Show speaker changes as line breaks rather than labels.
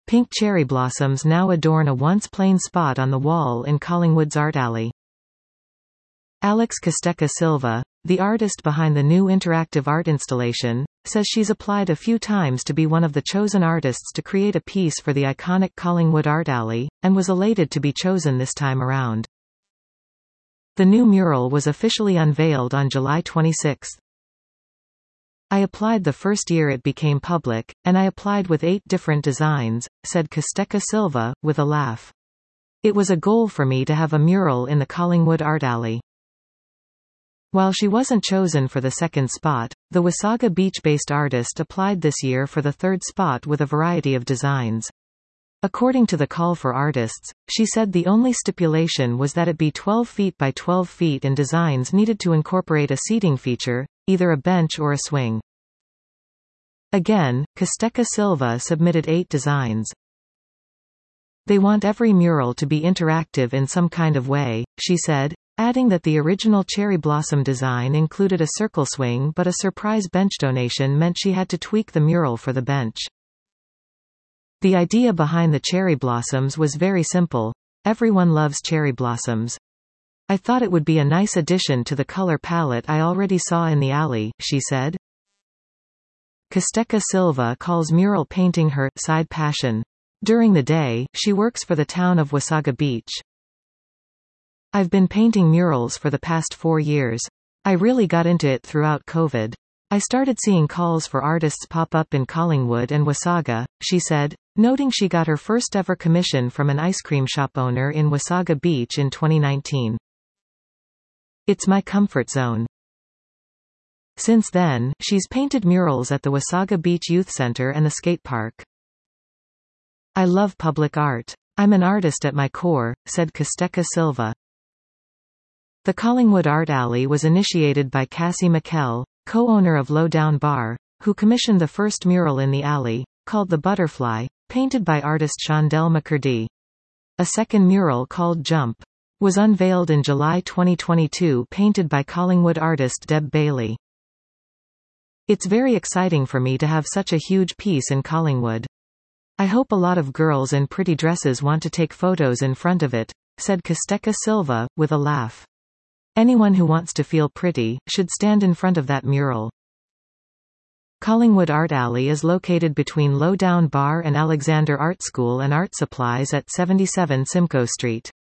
Pink cherry blossoms now adorn a once plain spot on the wall in Collingwood's art alley. Alex Costeca Silva, the artist behind the new interactive art installation, says she's applied a few times to be one of the chosen artists to create a piece for the iconic Collingwood art alley, and was elated to be chosen this time around. The new mural was officially unveiled on July 26. I applied the first year it became public, and I applied with 8 different designs, said Costeca Silva, with a laugh. It was a goal for me to have a mural in the Collingwood art alley. While she wasn't chosen for the second spot, the Wasaga Beach-based artist applied this year for the third spot with a variety of designs. According to the call for artists, she said the only stipulation was that it be 12 feet by 12 feet and designs needed to incorporate a seating feature, either a bench or a swing. Again, Costeca Silva submitted 8 designs. They want every mural to be interactive in some kind of way, she said, adding that the original cherry blossom design included a circle swing but a surprise bench donation meant she had to tweak the mural for the bench. The idea behind the cherry blossoms was very simple. Everyone loves cherry blossoms. I thought it would be a nice addition to the color palette I already saw in the alley, she said. Costeca Silva calls mural painting her side passion. During the day, she works for the town of Wasaga Beach. I've been painting murals for the past 4 years. I really got into it throughout COVID. I started seeing calls for artists pop up in Collingwood and Wasaga, she said, noting she got her first ever commission from an ice cream shop owner in Wasaga Beach in 2019. It's my comfort zone. Since then, she's painted murals at the Wasaga Beach Youth Center and the skate park. I love public art. I'm an artist at my core, said Costeca Silva. The Collingwood Art Alley was initiated by Cassie McKell, co-owner of Lowdown Bar, who commissioned the first mural in the alley, called The Butterfly, painted by artist Shondell McCurdy. A second mural called Jump was unveiled in July 2022, painted by Collingwood artist Deb Bailey. It's very exciting for me to have such a huge piece in Collingwood. I hope a lot of girls in pretty dresses want to take photos in front of it, said Costeca Silva, with a laugh. Anyone who wants to feel pretty should stand in front of that mural. Collingwood Art Alley is located between Lowdown Bar and Alexander Art School and Art Supplies at 77 Simcoe Street.